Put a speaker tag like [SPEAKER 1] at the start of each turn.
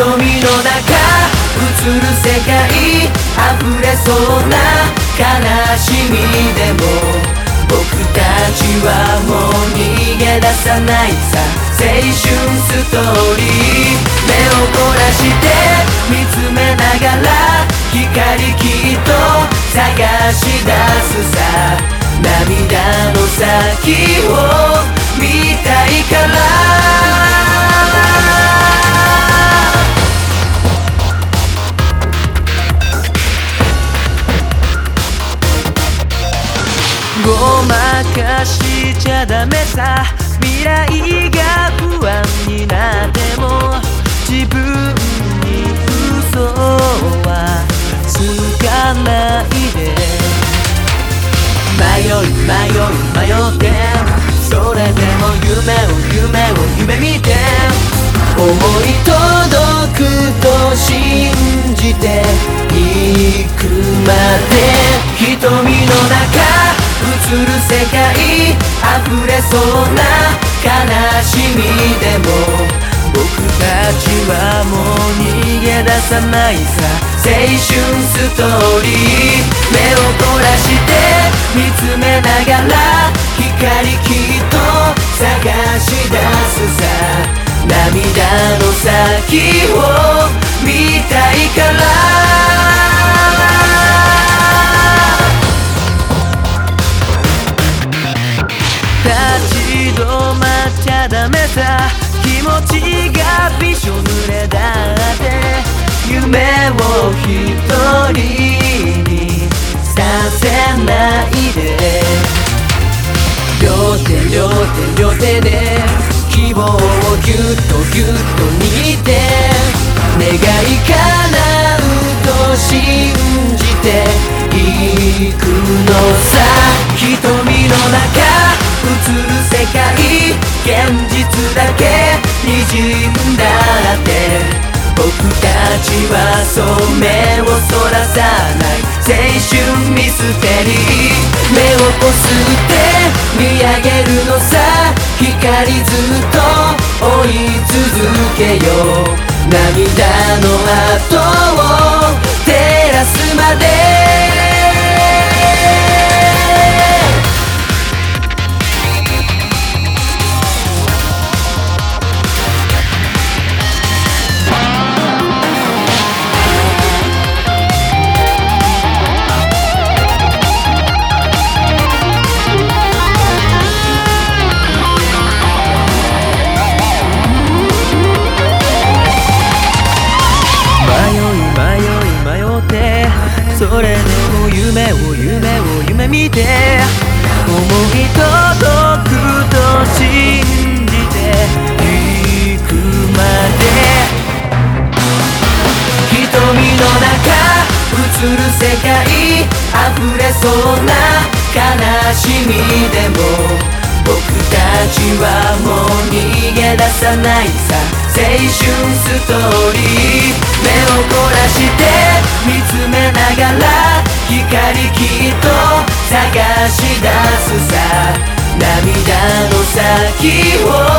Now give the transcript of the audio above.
[SPEAKER 1] の中映る世界溢れそうな悲しみでも僕たちはもう逃げ出さないさ。青春ストーリー目を凝らして見つめながら光きっと探し出すさ。涙の先を見たいからごまかしちゃダメさ。未来が不安になっても自分に嘘はつかないで。迷ってそれでも夢見て思い届くと信じていくまで。瞳の中映る世界溢れそうな悲しみでも僕たちはもう逃げ出さないさ。青春ストーリー目を凝らして見つめながら光きっと探し出すさ。涙の先を見たいから立ち止まっちゃダメさ。気持ちがびしょ濡れだって夢を一人にさせないで。両手で希望をぎゅっと握って願い叶うと信じていくのさ。瞳の中映る世界現実だけ滲んだって僕たちはそう目をそらさない。青春ミステリー目をこすって見上げるのさ。光ずっと追い続けよう。涙の跡を照らすまで。それでも夢見て思い届くと信じていくまで。瞳の中映る世界溢れそうな悲しみでも僕たちはもう逃げ出さないさ。青春ストーリー目を凝らして見つめながら光きっと探し出すさ。涙の先を